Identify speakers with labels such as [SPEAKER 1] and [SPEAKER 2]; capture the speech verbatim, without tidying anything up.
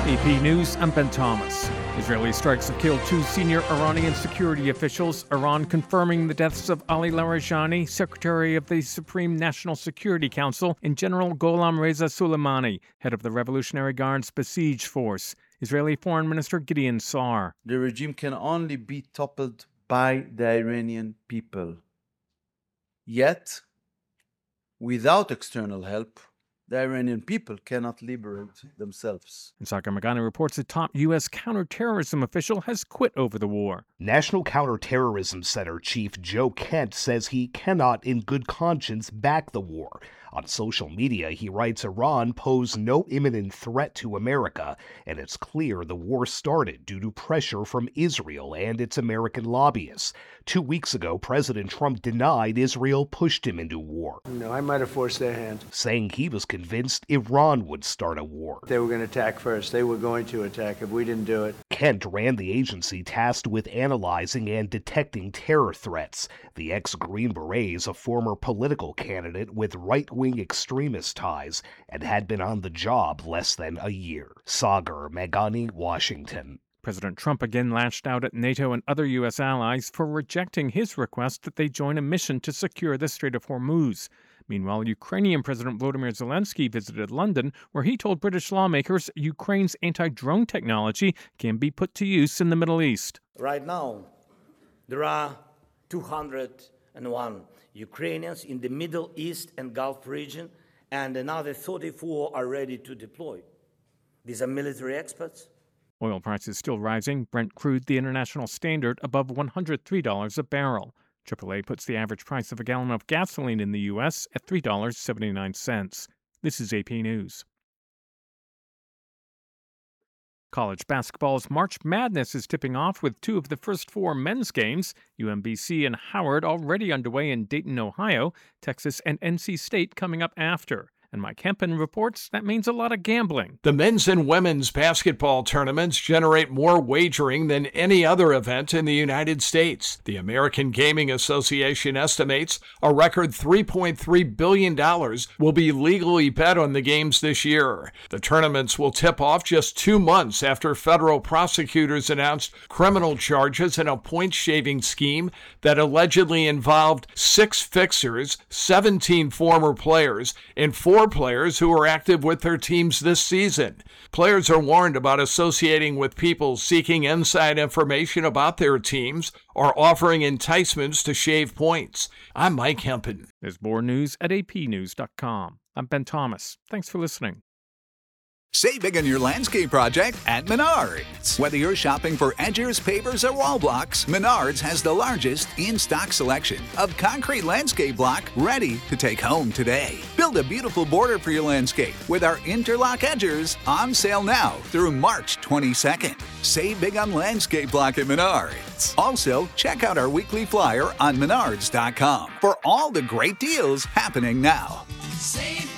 [SPEAKER 1] A P News, I'm Ben Thomas. Israeli strikes have killed two senior Iranian security officials. Iran confirming the deaths of Ali Larijani, Secretary of the Supreme National Security Council, and General Gholam Reza Soleimani, head of the Revolutionary Guard's Basij force. Israeli Foreign Minister Gideon Saar.
[SPEAKER 2] The regime can only be toppled by the Iranian people. Yet, without external help, the Iranian people cannot liberate themselves.
[SPEAKER 1] And Sagar Meghani reports a top U S counterterrorism official has quit over the war.
[SPEAKER 3] National Counterterrorism Center Chief Joe Kent says he cannot in good conscience back the war. On social media, he writes Iran posed no imminent threat to America, and it's clear the war started due to pressure from Israel and its American lobbyists. Two weeks ago, President Trump denied Israel pushed him into war.
[SPEAKER 4] No, I might have forced their hand.
[SPEAKER 3] Saying he was convinced Iran would start a war.
[SPEAKER 4] They were going to attack first. They were going to attack if we didn't do it.
[SPEAKER 3] Kent ran the agency tasked with analyzing and detecting terror threats. The ex-Green Beret is a former political candidate with right-wing extremist ties and had been on the job less than a year. Sagar Meghani, Washington.
[SPEAKER 1] President Trump again lashed out at NATO and other U S allies for rejecting his request that they join a mission to secure the Strait of Hormuz. Meanwhile, Ukrainian President Volodymyr Zelensky visited London, where he told British lawmakers Ukraine's anti-drone technology can be put to use in the Middle East.
[SPEAKER 5] Right now, there are two hundred one Ukrainians in the Middle East and Gulf region, and another thirty-four are ready to deploy. These are military experts.
[SPEAKER 1] Oil prices still rising. Brent crude, the international standard, above one hundred three dollars a barrel. triple A puts the average price of a gallon of gasoline in the U S at three dollars and seventy-nine cents. This is A P News. College basketball's March Madness is tipping off with two of the first four men's games. U M B C and Howard already underway in Dayton, Ohio. Texas and N C State coming up after. And Mike Hempen reports that means a lot of gambling.
[SPEAKER 6] The men's and women's basketball tournaments generate more wagering than any other event in the United States. The American Gaming Association estimates a record three point three billion dollars will be legally bet on the games this year. The tournaments will tip off just two months after federal prosecutors announced criminal charges in a point-shaving scheme that allegedly involved six fixers, seventeen former players, and four players who are active with their teams this season. Players are warned about associating with people seeking inside information about their teams or offering enticements to shave points. I'm Mike Hempen.
[SPEAKER 1] There's more news at A P news dot com. I'm Ben Thomas. Thanks for listening.
[SPEAKER 7] Save big on your landscape project at Menards. Whether you're shopping for edgers, pavers, or wall blocks, Menards has the largest in-stock selection of concrete landscape block ready to take home today. Build a beautiful border for your landscape with our interlock edgers on sale now through March twenty-second. Save big on landscape block at Menards. Also, check out our weekly flyer on menards dot com for all the great deals happening now.
[SPEAKER 8] Save